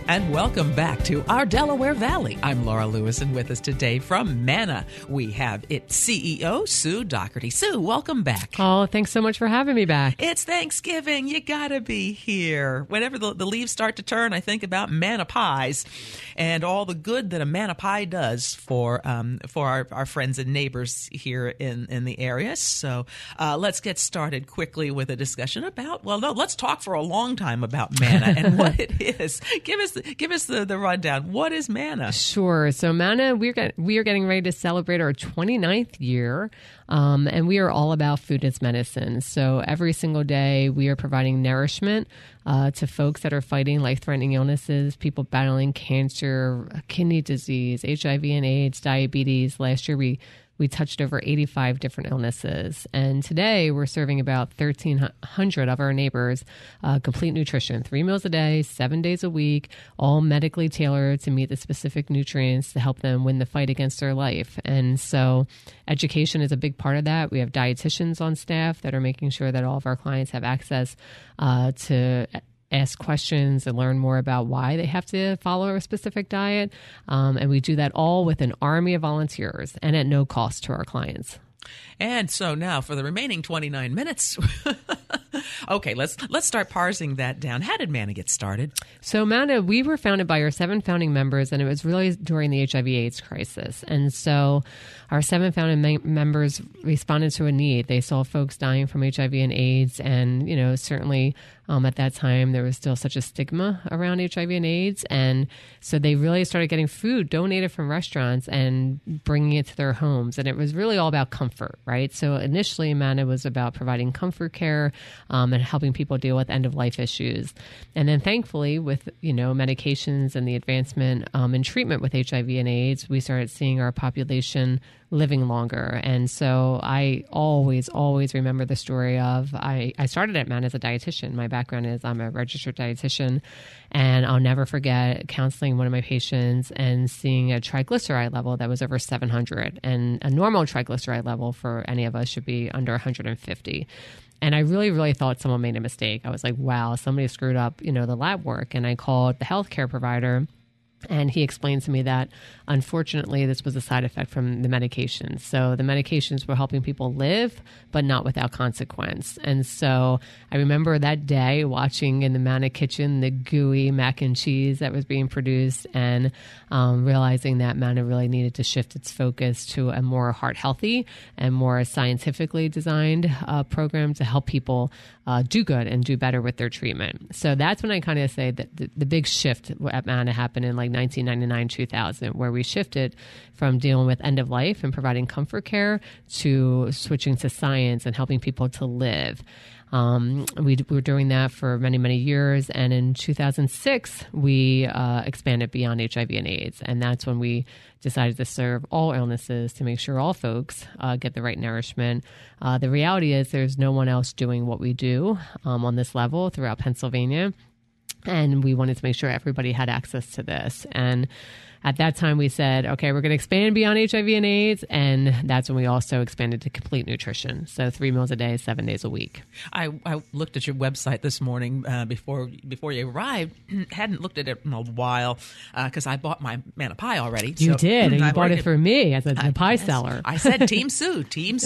And welcome back to our Delaware Valley. I'm Laura Lewis, and with us today from Manna, we have its CEO, Sue Dougherty. Sue, welcome back. Oh, thanks so much for having me back. It's Thanksgiving. You gotta be here. Whenever the leaves start to turn, I think about manna pies and all the good that a manna pie does for our friends and neighbors here in the area. So let's get started quickly with a discussion about, let's talk for a long time about manna and what it is. Give us the rundown. What is Manna? Sure. So Manna, we are getting ready to celebrate our 29th year, and we are all about food as medicine. So every single day we are providing nourishment to folks that are fighting life-threatening illnesses, people battling cancer, kidney disease, HIV and AIDS, diabetes. Last year we touched over 85 different illnesses. And today we're serving about 1,300 of our neighbors complete nutrition, 3 meals a day, 7 days a week, all medically tailored to meet the specific nutrients to help them win the fight against their life. And so education is a big part of that. We have dietitians on staff that are making sure that all of our clients have access to ask questions and learn more about why they have to follow a specific diet. And we do that all with an army of volunteers and at no cost to our clients. And so now for the remaining 29 minutes, okay, let's start parsing that down. How did Manna get started? So Manna, we were founded by our 7 founding members, and it was really during the HIV/AIDS crisis. And so our 7 founding members responded to a need. They saw folks dying from HIV and AIDS, and certainly at that time there was still such a stigma around HIV and AIDS, and so they really started getting food donated from restaurants and bringing it to their homes. And it was really all about comfort, right? So initially, Manna was about providing comfort care and helping people deal with end-of-life issues. And then thankfully, with medications and the advancement in treatment with HIV and AIDS, we started seeing our population living longer. And so I always remember the story of, I started at Manna as a dietitian. My background is I'm a registered dietitian, and I'll never forget counseling one of my patients and seeing a triglyceride level that was over 700. And a normal triglyceride level for any of us should be under 150. And I really thought someone made a mistake. I was like, wow, somebody screwed up, the lab work. And I called the healthcare provider, and he explained to me that, unfortunately, this was a side effect from the medications. So the medications were helping people live, but not without consequence. And so I remember that day watching in the Manna kitchen the gooey mac and cheese that was being produced, and realizing that Manna really needed to shift its focus to a more heart-healthy and more scientifically designed program to help people do good and do better with their treatment. So that's when I kind of say that the big shift at Manna happened in 1999, 2000, where we shifted from dealing with end of life and providing comfort care to switching to science and helping people to live. We were doing that for many, many years. And in 2006, we expanded beyond HIV and AIDS. And that's when we decided to serve all illnesses to make sure all folks get the right nourishment. The reality is there's no one else doing what we do on this level throughout Pennsylvania. And we wanted to make sure everybody had access to this. And at that time, we said, okay, we're going to expand beyond HIV and AIDS. And that's when we also expanded to complete nutrition. So 3 meals a day, 7 days a week. I looked at your website this morning before you arrived. Hadn't looked at it in a while because I bought my Manna pie already. You did. And you bought it for me as a pie seller. I said, Team Sue.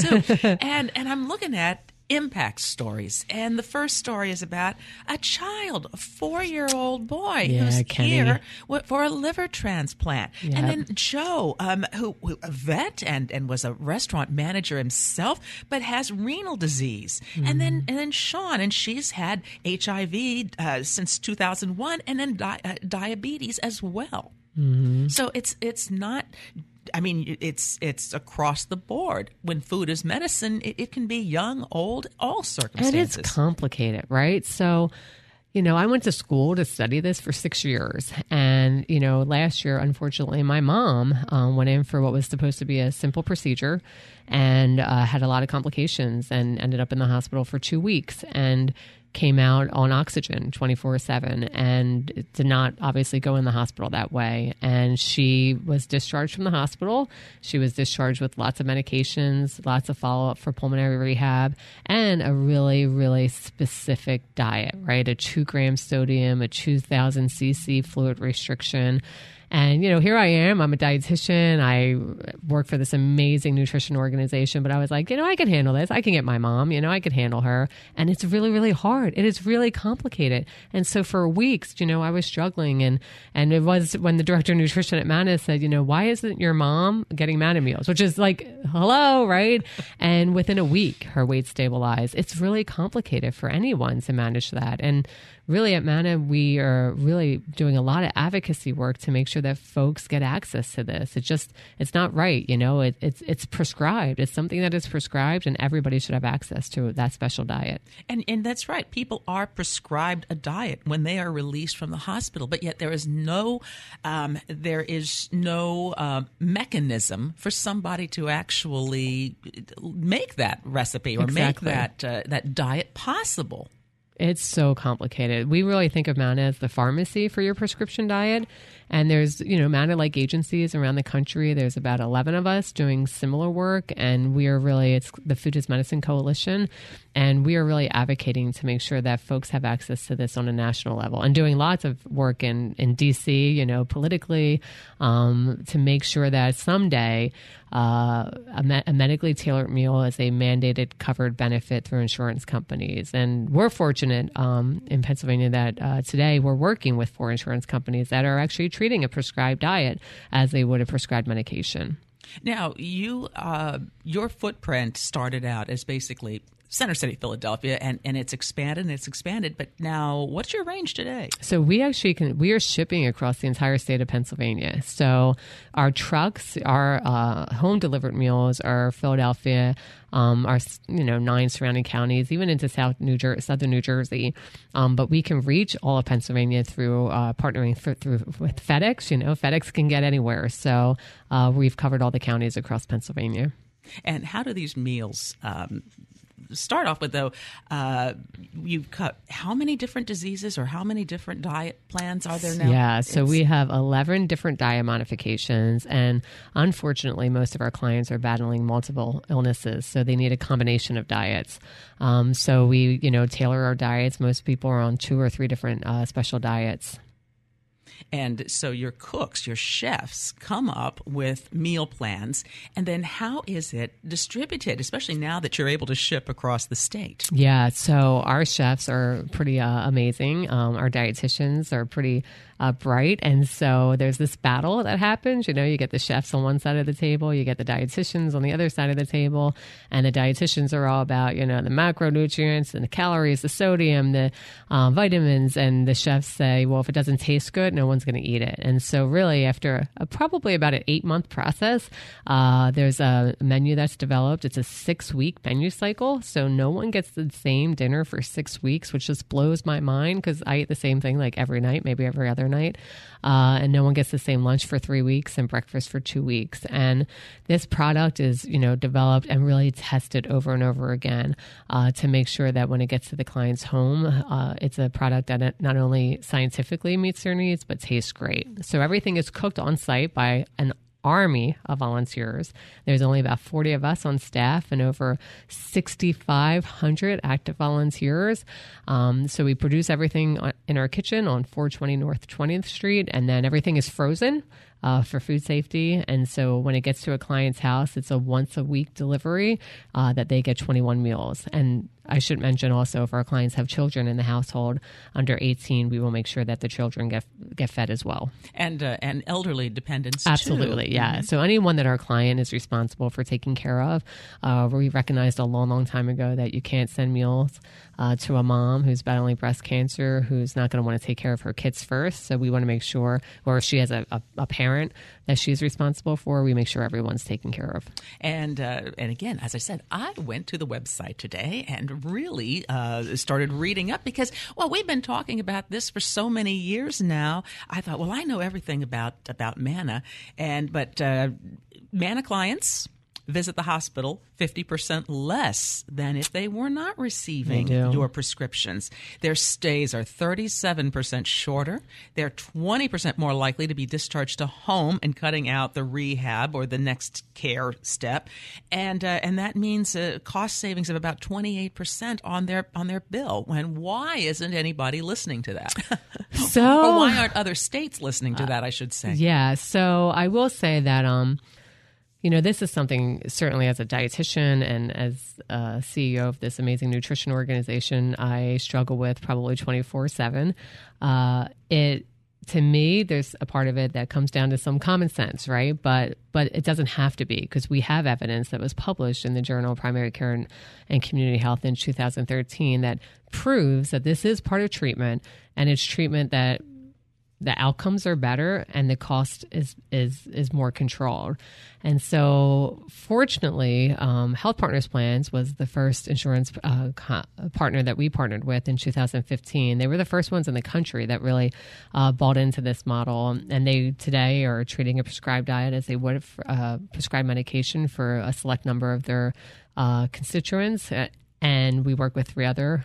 And I'm looking at impact stories. And the first story is about a child, a 4-year-old boy who's Kenny. here for a liver transplant. Yep. And then Joe, who a vet and was a restaurant manager himself, but has renal disease. Mm-hmm. And then Sean, and she's had HIV since 2001, and then diabetes as well. Mm-hmm. So it's not. I mean, it's across the board. When food is medicine, it can be young, old, all circumstances. And it's complicated, right? So, I went to school to study this for 6 years. And, last year, unfortunately, my mom went in for what was supposed to be a simple procedure and had a lot of complications and ended up in the hospital for 2 weeks. And came out on oxygen 24/7 and did not obviously go in the hospital that way. And she was discharged from the hospital. She was discharged with lots of medications, lots of follow-up for pulmonary rehab, and a really, really specific diet, right? A 2-gram sodium, a 2,000 cc fluid restriction. And, here I am. I'm a dietitian. I work for this amazing nutrition organization. But I was like, I can handle this. I can get my mom. I could handle her. And it's really, really hard. It is really complicated. And so for weeks, I was struggling. And it was when the director of nutrition at Mana said, why isn't your mom getting Mana meals? Which is like, hello, right? And within a week, her weight stabilized. It's really complicated for anyone to manage that. And really at Mana, we are really doing a lot of advocacy work to make sure that folks get access to this. It's not right. It's prescribed. It's something that is prescribed, and everybody should have access to that special diet. And that's right. People are prescribed a diet when they are released from the hospital, but yet there is no mechanism for somebody to actually make that recipe or make that diet possible. It's so complicated. We really think of Mana as the pharmacy for your prescription diet. And there's, Mana-like agencies around the country. There's about 11 of us doing similar work. And we are really, it's the Food is Medicine Coalition. And we are really advocating to make sure that folks have access to this on a national level and doing lots of work in D.C., politically, to make sure that someday a medically tailored meal is a mandated covered benefit through insurance companies. And we're fortunate in Pennsylvania that today we're working with 4 insurance companies that are actually treating a prescribed diet as they would a prescribed medication. Now, your footprint started out as basically Center City, Philadelphia, and it's expanded. But now, what's your range today? So we actually we are shipping across the entire state of Pennsylvania. So our trucks, our home delivered meals are Philadelphia, our 9 surrounding counties, even into southern New Jersey. But we can reach all of Pennsylvania through partnering with FedEx. FedEx can get anywhere. So we've covered all the counties across Pennsylvania. And how do these meals start off with, though? You've cut how many different diseases or how many different diet plans are there now? Yeah, so we have 11 different diet modifications, and unfortunately, most of our clients are battling multiple illnesses, so they need a combination of diets. So we, tailor our diets. Most people are on 2 or 3 different special diets. And so your cooks, your chefs, come up with meal plans. And then how is it distributed, especially now that you're able to ship across the state? Yeah, so our chefs are pretty amazing. Our dietitians are pretty bright. And so there's this battle that happens. You get the chefs on one side of the table, you get the dietitians on the other side of the table. And the dietitians are all about, the macronutrients and the calories, the sodium, the vitamins. And the chefs say, well, if it doesn't taste good, no one's going to eat it. And so really after probably about an 8-month process, there's a menu that's developed. It's a 6-week menu cycle. So no one gets the same dinner for 6 weeks, which just blows my mind because I eat the same thing like every night, maybe every other night. And no one gets the same lunch for 3 weeks and breakfast for 2 weeks. And this product is, developed and really tested over and over again to make sure that when it gets to the client's home, it's a product that not only scientifically meets their needs, but tastes great. So everything is cooked on site by an army of volunteers. There's only about 40 of us on staff and over 6,500 active volunteers. So we produce everything in our kitchen on 420 North 20th Street, and then everything is frozen for food safety. And so when it gets to a client's house, it's a once-a-week delivery that they get 21 meals. And I should mention also, if our clients have children in the household under 18, we will make sure that the children get fed as well. And elderly dependents Absolutely, too. yeah. Mm-hmm. So anyone that our client is responsible for taking care of, we recognized a long, long time ago that you can't send meals to a mom who's battling breast cancer, who's not going to want to take care of her kids first. So we want to make sure, or if she has a parent that she's responsible for, we make sure everyone's taken care of. And again, as I said, I went to the website today and really started reading up because, well, we've been talking about this for so many years now. I thought, well, I know everything about Mana, but Mana clients, visit the hospital 50% less than if they were not receiving your prescriptions. Their stays are 37% shorter. They're 20% more likely to be discharged to home and cutting out the rehab or the next care step. And that means cost savings of about 28% on their bill. And why isn't anybody listening to that? Or why aren't other states listening to that, I should say? Yeah. So I will say that, this is something certainly as a dietitian and as a CEO of this amazing nutrition organization, I struggle with probably 24/7. To me, there's a part of it that comes down to some common sense, right? But it doesn't have to be, because we have evidence that was published in the Journal of Primary Care and Community Health in 2013 that proves that this is part of treatment, and it's treatment that the outcomes are better and the cost is more controlled. And so fortunately, Health Partners Plans was the first insurance partner that we partnered with in 2015. They were the first ones in the country that really bought into this model. And they today are treating a prescribed diet as they would prescribed medication for a select number of their constituents. And we work with 3 other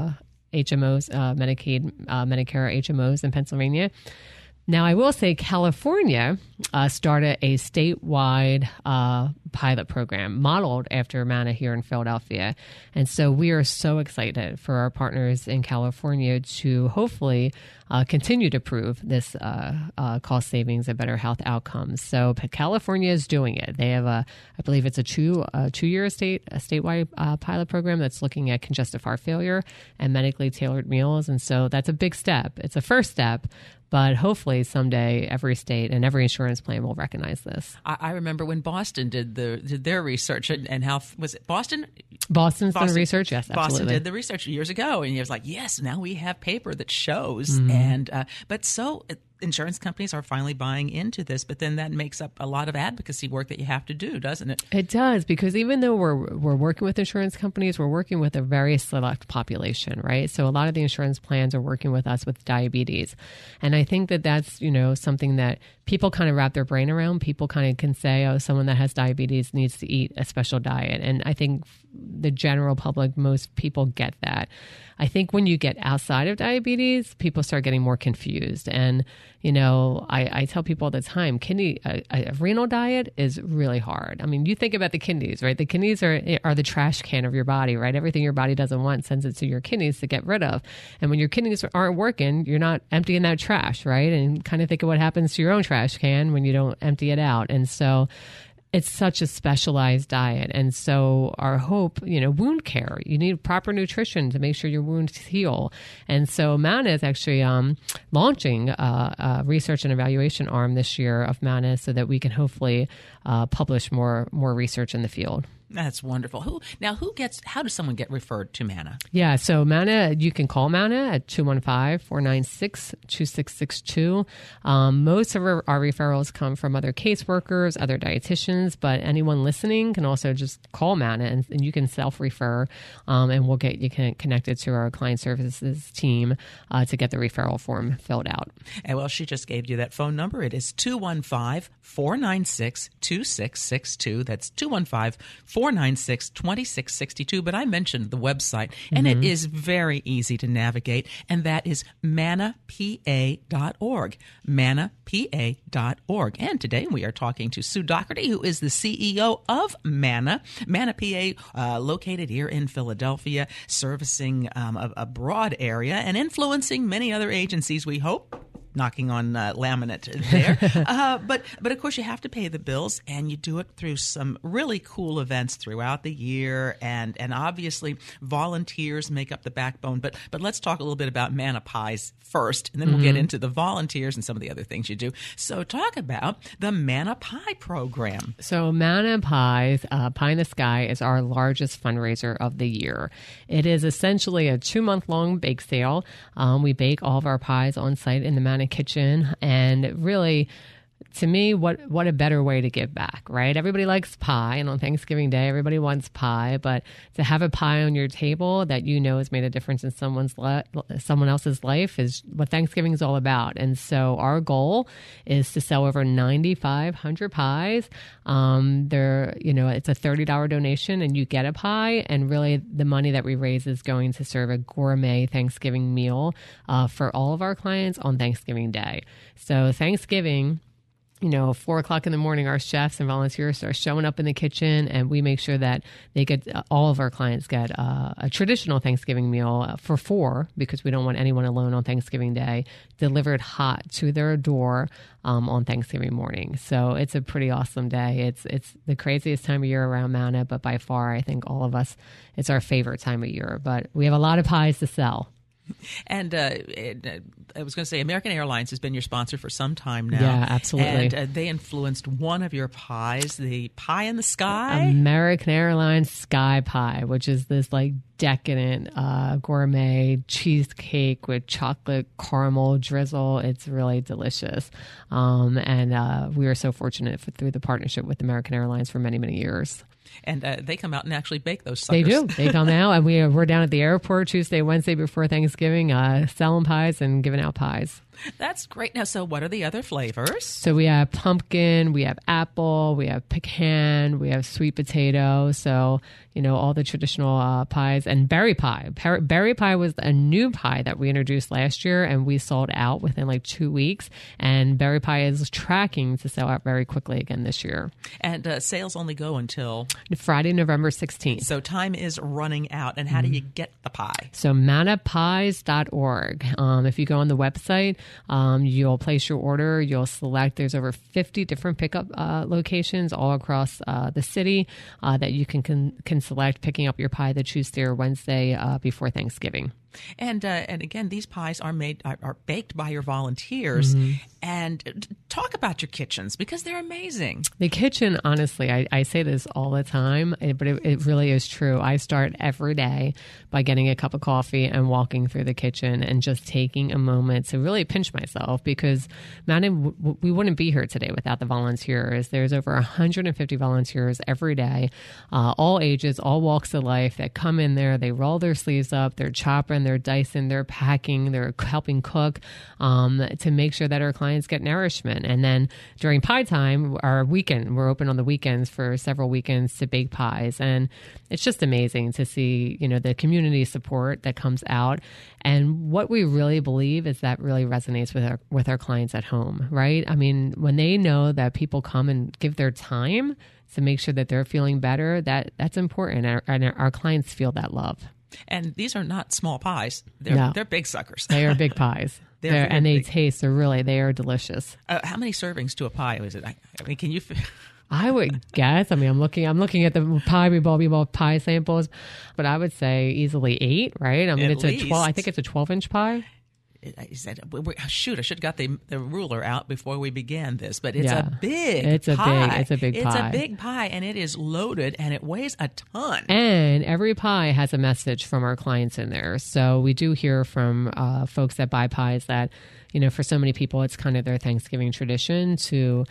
HMOs, Medicare HMOs in Pennsylvania. Now, I will say California started a statewide pilot program modeled after Manna here in Philadelphia. And so we are so excited for our partners in California to hopefully continue to prove this cost savings and better health outcomes. So California is doing it. They have I believe it's a two-year statewide pilot program that's looking at congestive heart failure and medically tailored meals. And so that's a big step. It's a first step. But hopefully someday every state and every insurance plan will recognize this. I remember when Boston did their research, and how was it Boston? Boston's done research, yes, absolutely. Boston did the research years ago, and he was like, "Yes, now we have paper that shows." Mm-hmm. And insurance companies are finally buying into this, but then that makes up a lot of advocacy work that you have to do, doesn't it? It does, because even though we're working with insurance companies, we're working with a very select population, right? So a lot of the insurance plans are working with us with diabetes. And I think that that's, something that people kind of wrap their brain around. People kind of can say, oh, someone that has diabetes needs to eat a special diet. And I think the general public, most people get that. I think when you get outside of diabetes, people start getting more confused. And, I tell people all the time, a renal diet is really hard. I mean, you think about the kidneys, right? The kidneys are the trash can of your body, right? Everything your body doesn't want sends it to your kidneys to get rid of. And when your kidneys aren't working, you're not emptying that trash, right? And kind of think of what happens to your own trash can when you don't empty it out. And so it's such a specialized diet. And so our hope, wound care, you need proper nutrition to make sure your wounds heal. And so Manna is actually launching a research and evaluation arm this year of Manna so that we can hopefully publish more research in the field. That's wonderful. How does someone get referred to Manna? Yeah, so Manna, you can call Manna at 215-496-2662. Most of our referrals come from other caseworkers, other dietitians, but anyone listening can also just call Manna and you can self-refer, and we'll get you connected to our client services team to get the referral form filled out. And well, she just gave you that phone number. It is 215-496-2662. That's 215-496-2662. But I mentioned the website, and it is very easy to navigate, and that is mannapa.org. mannapa.org. And today we are talking to Sue Doherty, who is the CEO of Manna. Manna PA, located here in Philadelphia, servicing a broad area and influencing many other agencies, we hope. Knocking on laminate there. But of course, you have to pay the bills, and you do it through some really cool events throughout the year. And obviously, volunteers make up the backbone. But let's talk a little bit about Manna Pies first, and then we'll get into the volunteers and some of the other things you do. So talk about the Manna Pie program. So Manna Pies, Pie in the Sky, is our largest fundraiser of the year. It is essentially a 2-month-long bake sale. We bake all of our pies on site in the Manna kitchen, and really to me, what a better way to give back, right? Everybody likes pie, and on Thanksgiving Day, everybody wants pie. But to have a pie on your table that you know has made a difference in someone else's life is what Thanksgiving is all about. And so our goal is to sell over 9,500 pies. It's a $30 donation, and you get a pie. And really, the money that we raise is going to serve a gourmet Thanksgiving meal for all of our clients on Thanksgiving Day. So Thanksgiving, 4:00 in the morning, our chefs and volunteers are showing up in the kitchen, and we make sure that all of our clients get a traditional Thanksgiving meal for 4, because we don't want anyone alone on Thanksgiving Day, delivered hot to their door on Thanksgiving morning. So it's a pretty awesome day. It's the craziest time of year around Mana, but by far, I think all of us, it's our favorite time of year. But we have a lot of pies to sell. And I was going to say, American Airlines has been your sponsor for some time now. Yeah, absolutely. And they influenced one of your pies, the Pie in the Sky. American Airlines Sky Pie, which is this decadent gourmet cheesecake with chocolate caramel drizzle. It's really delicious. And we were so fortunate through the partnership with American Airlines for many, many years. And they come out and actually bake those suckers. They do. They come out, and we're down at the airport Tuesday, Wednesday before Thanksgiving, selling pies and giving out pies. That's great. Now, so what are the other flavors? So we have pumpkin, we have apple, we have pecan, we have sweet potato. So, all the traditional pies, and berry pie. Berry pie was a new pie that we introduced last year, and we sold out within 2 weeks. And berry pie is tracking to sell out very quickly again this year. And sales only go until Friday, November 16th. So time is running out. And how do you get the pie? So manapies.org. If you go on the website, you'll place your order. You'll select. There's over 50 different pickup locations all across the city that you can select, picking up your pie the Tuesday or Wednesday before Thanksgiving. And again, these pies are baked by your volunteers. Mm-hmm. And talk about your kitchens, because they're amazing. The kitchen, honestly, I say this all the time, but it really is true. I start every day by getting a cup of coffee and walking through the kitchen and just taking a moment to really pinch myself, because we wouldn't be here today without the volunteers. There's over 150 volunteers every day, all ages, all walks of life, that come in there. They roll their sleeves up, they're chopping, they're dicing, they're packing, they're helping cook to make sure that our clients get nourishment. And then during pie time, our weekend, we're open on the weekends for several weekends to bake pies. And it's just amazing to see, the community support that comes out. And what we really believe is that really resonates with our clients at home, right? I mean, when they know that people come and give their time to make sure that they're feeling better, that's important. And our clients feel that love. And these are not small pies. They're big suckers. They are big pies. And they taste, they are delicious. How many servings to a pie is it? I mean, can you... I would guess. I mean, I'm looking at the pie. We bought pie samples, but I would say easily 8, right? I mean, it's a 12. I think it's a 12-inch pie. He said, shoot, I should have got the ruler out before we began this, but it's a big pie. It's a big pie. It's a big pie, and it is loaded, and it weighs a ton. And every pie has a message from our clients in there. So we do hear from folks that buy pies that, for so many people, it's kind of their Thanksgiving tradition to,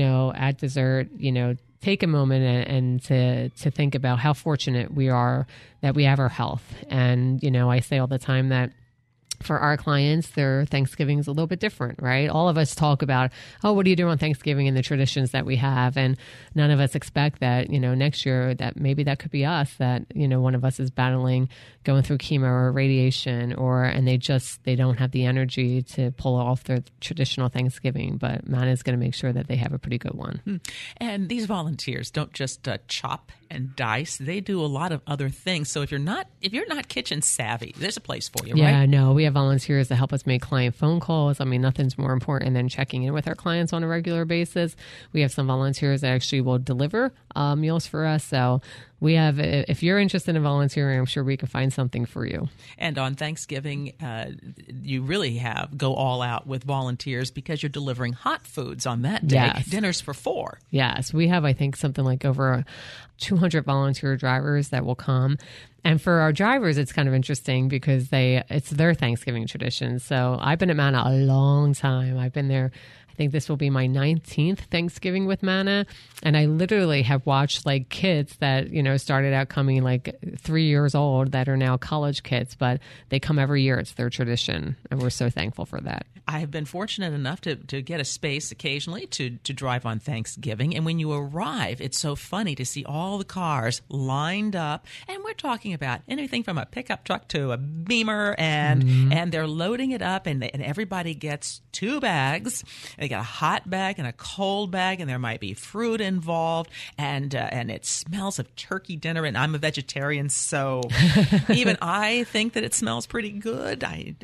at dessert, take a moment and to think about how fortunate we are that we have our health. And, I say all the time that for our clients, their Thanksgiving is a little bit different, right? All of us talk about, what do you do on Thanksgiving and the traditions that we have. And none of us expect that, next year that maybe that could be us, that, one of us is going through chemo or radiation, and they don't have the energy to pull off their traditional Thanksgiving. But Mana is going to make sure that they have a pretty good one. And these volunteers don't just chop and dice. They do a lot of other things. So if you're not kitchen savvy, there's a place for you, right? Yeah, no, we have volunteers that help us make client phone calls. I mean, nothing's more important than checking in with our clients on a regular basis. We have some volunteers that actually will deliver meals for us. So we have, if you're interested in volunteering, I'm sure we can find something for you. And on Thanksgiving, you really go all out with volunteers because you're delivering hot foods on that day. Yes. Dinners for 4. Yes, we have, I think, something like over 200 volunteer drivers that will come. And for our drivers, it's kind of interesting because it's their Thanksgiving tradition. So I've been at Manna a long time. I've been there, I think this will be my 19th Thanksgiving with Manna. And I literally have watched like kids that, started out coming like 3 years old that are now college kids, but they come every year. It's their tradition. And we're so thankful for that. I have been fortunate enough to get a space occasionally to drive on Thanksgiving. And when you arrive, it's so funny to see all the cars lined up. And we're talking about anything from a pickup truck to a Beamer. And they're loading it up. And everybody gets 2 bags. They got a hot bag and a cold bag. And there might be fruit involved. And it smells of turkey dinner. And I'm a vegetarian, so even I think that it smells pretty good. And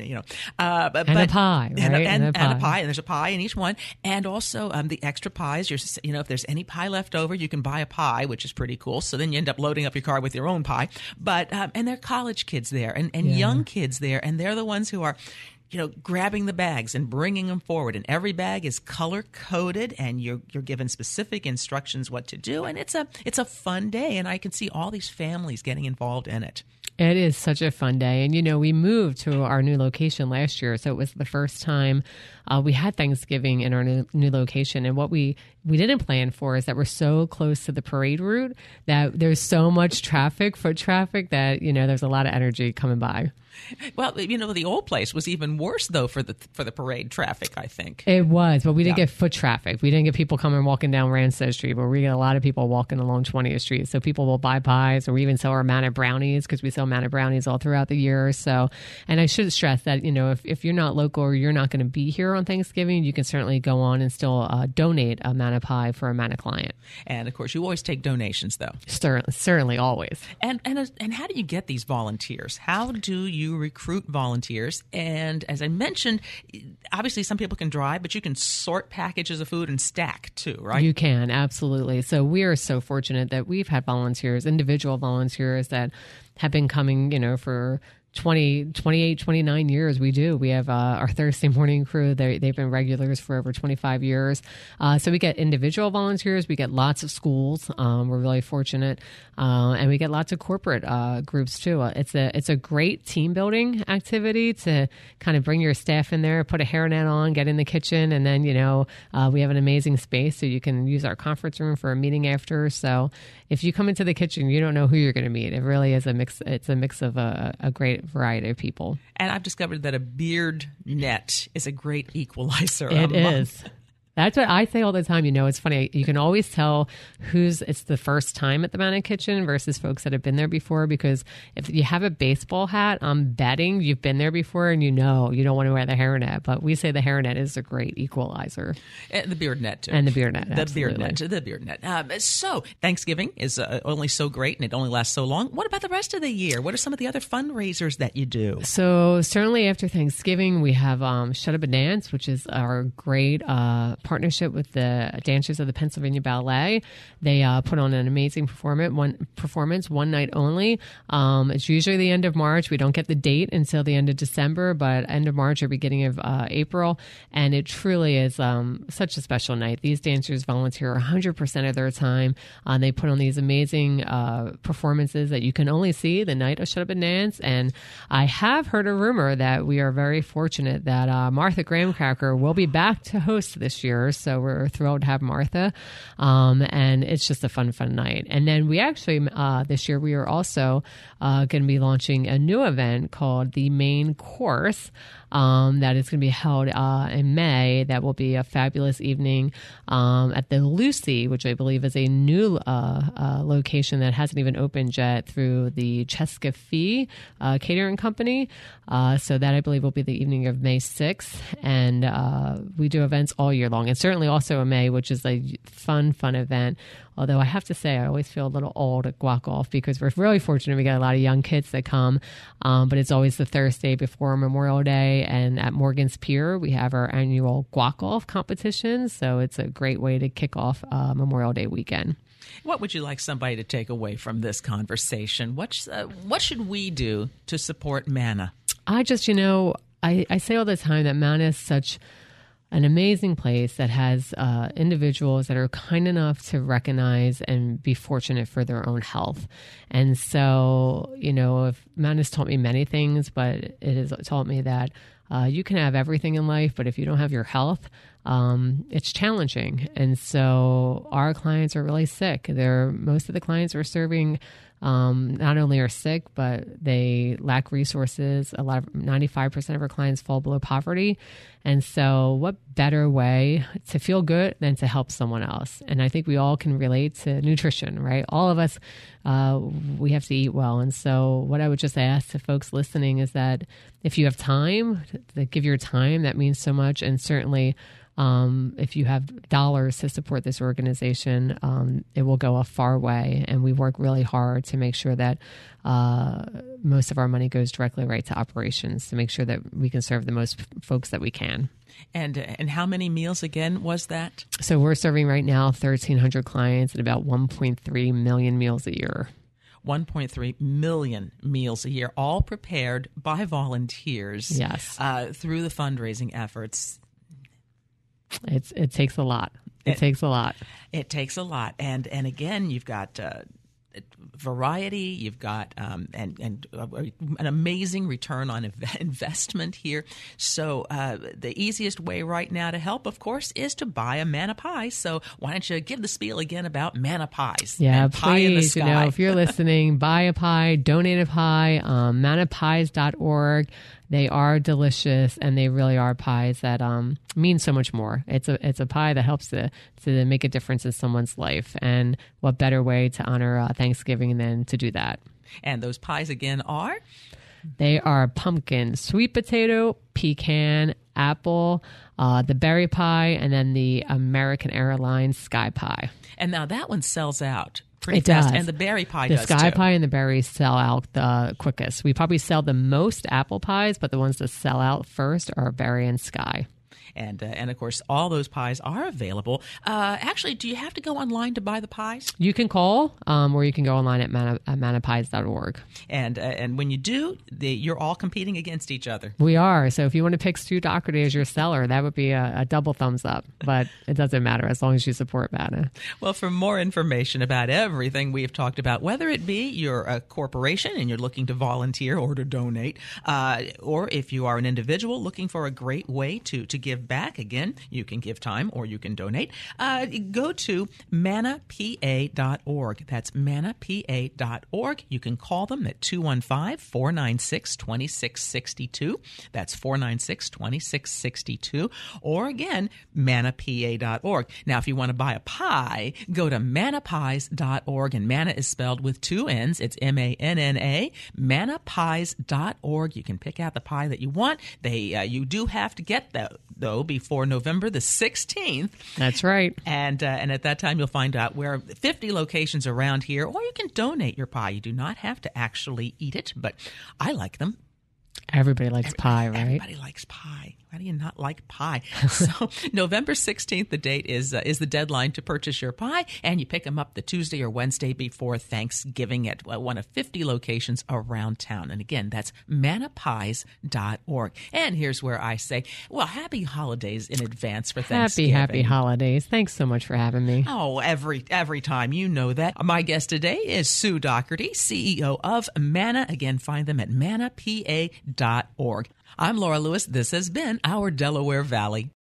a pie, right? And a pie, and there's a pie in each one, and also the extra pies. If there's any pie left over, you can buy a pie, which is pretty cool. So then you end up loading up your car with your own pie. But and there are college kids there, and young kids there, and they're the ones who are, grabbing the bags and bringing them forward. And every bag is color coded, and you're given specific instructions what to do. And it's a fun day, and I can see all these families getting involved in it. It is such a fun day. And, we moved to our new location last year. So it was the first time we had Thanksgiving in our new location. And what we didn't plan for is that we're so close to the parade route that there's so much foot traffic, that, there's a lot of energy coming by. Well, the old place was even worse, though, for the parade traffic, I think. It was, but we didn't get foot traffic. We didn't get people coming walking down Randstad Street, but we get a lot of people walking along 20th Street. So people will buy pies, or we even sell our Manna brownies, because we sell Manna brownies all throughout the year. So, and I should stress that, if you're not local or you're not going to be here on Thanksgiving, you can certainly go on and still donate a Manna pie for a Manna client. And of course, you always take donations, though. Certainly, always. And how do you get these volunteers? How do you recruit volunteers? And as I mentioned, obviously some people can drive, but you can sort packages of food and stack too, right? You can, absolutely. So we are so fortunate that we've had volunteers, individual volunteers that have been coming, for 28, 29 years. We have our Thursday morning crew. They've been regulars for over 25 years. So we get individual volunteers. We get lots of schools. We're really fortunate. And we get lots of corporate groups too. It's a great team building activity to kind of bring your staff in there, put a hairnet on, get in the kitchen. And then, we have an amazing space, so you can use our conference room for a meeting after. So if you come into the kitchen, you don't know who you're going to meet. It really is a mix. It's a mix of a great variety of people. And I've discovered that a beard net is a great equalizer. It is. That's what I say all the time. It's funny. You can always tell it's the first time at the Manna Kitchen versus folks that have been there before, because if you have a baseball hat, I'm betting you've been there before and you don't want to wear the hairnet. But we say the hairnet is a great equalizer. And the beard net, too. And the beard net, absolutely. The beard net. So Thanksgiving is only so great, and it only lasts so long. What about the rest of the year? What are some of the other fundraisers that you do? So certainly after Thanksgiving, we have Shut Up and Dance, which is our great partnership with the Dancers of the Pennsylvania Ballet. They put on an amazing performance one night only. It's usually the end of March. We don't get the date until the end of December, but end of March or beginning of April. And it truly is such a special night. These dancers volunteer 100% of their time. They put on these amazing performances that you can only see the night of Shut Up and Dance. And I have heard a rumor that we are very fortunate that Martha Graham Cracker will be back to host this year. So we're thrilled to have Martha. And it's just a fun night. And then we actually, this year, we are also going to be launching a new event called the Main Course. That is going to be held in May. That will be a fabulous evening at the Lucy, which I believe is a new location that hasn't even opened yet, through the Cheska Fee Catering Company. So that, I believe, will be the evening of May 6th. And we do events all year long. And certainly also in May, which is a fun event. Although I have to say, I always feel a little old at Guac Off, because we're really fortunate. We got a lot of young kids that come, but it's always the Thursday before Memorial Day. And at Morgan's Pier, we have our annual Guac Off competition. So it's a great way to kick off Memorial Day weekend. What would you like somebody to take away from this conversation? What should we do to support Manna? I just, I say all the time that Manna is such an amazing place that has individuals that are kind enough to recognize and be fortunate for their own health. And so, if Manna's taught me many things, but it has taught me that you can have everything in life, but if you don't have your health, it's challenging. And so our clients are really sick. Most of the clients we're serving not only are sick, but they lack resources. 95% of our clients fall below poverty. And so what better way to feel good than to help someone else? And I think we all can relate to nutrition, right? All of us, we have to eat well. And so what I would just ask to folks listening is that if you have time, to give your time, that means so much. And certainly, if you have dollars to support this organization, it will go a far way. And we work really hard to make sure that most of our money goes directly right to operations to make sure that we can serve the most folks that we can. And how many meals again was that? So we're serving right now 1,300 clients at about 1.3 million meals a year. 1.3 million meals a year, all prepared by volunteers. Yes. Through the fundraising efforts. It takes a lot. It takes a lot. It takes a lot. And again, you've got variety. You've got an amazing return on investment here. So the easiest way right now to help, of course, is to buy a Manna Pie. So why don't you give the spiel again about Manna Pies? Yeah, Pie in the please. sky. If you're listening, buy a pie, donate a pie. MannaPies.org. They are delicious, and they really are pies that mean so much more. It's a pie that helps to make a difference in someone's life. And what better way to honor Thanksgiving than to do that? And those pies again are? They are pumpkin, sweet potato, pecan, apple, the berry pie, and then the American Airlines sky pie. And now that one sells out pretty it fast. does. And the berry pie does too. The sky too. pie and the berries sell out the quickest. We probably sell the most apple pies, but the ones that sell out first are berry and sky. And of course, all those pies are available. Actually, do you have to go online to buy the pies? You can call, or you can go online at mannapies.org. And when you do, you're all competing against each other. We are. So if you want to pick Stu Doherty as your seller, that would be a double thumbs up. But it doesn't matter as long as you support Manna. Well, for more information about everything we have talked about, whether it be you're a corporation and you're looking to volunteer or to donate, or if you are an individual looking for a great way to give back, again, you can give time or you can donate. Go to mannapa.org. That's mannapa.org. You can call them at 215-496-2662. That's 496-2662. Or again, mannapa.org. Now, if you want to buy a pie, go to mannapies.org. And Manna is spelled with two N's. It's M-A-N-N-A. Mannapies.org. You can pick out the pie that you want. You do have to get that, though, before November the 16th. That's right. And at that time, you'll find out where 50 locations around here, or you can donate your pie. You do not have to actually eat it, but I like them. Everybody likes pie, right? Everybody likes pie. How do you not like pie? So November 16th, the date is the deadline to purchase your pie, and you pick them up the Tuesday or Wednesday before Thanksgiving at one of 50 locations around town. And again, that's mannapies.org. And here's where I say, well, happy holidays in advance for Thanksgiving. Happy holidays. Thanks so much for having me. Oh, every time. You know that. My guest today is Sue Doherty, CEO of Manna. Again, find them at mannapa.org. I'm Laura Lewis. This has been Our Delaware Valley.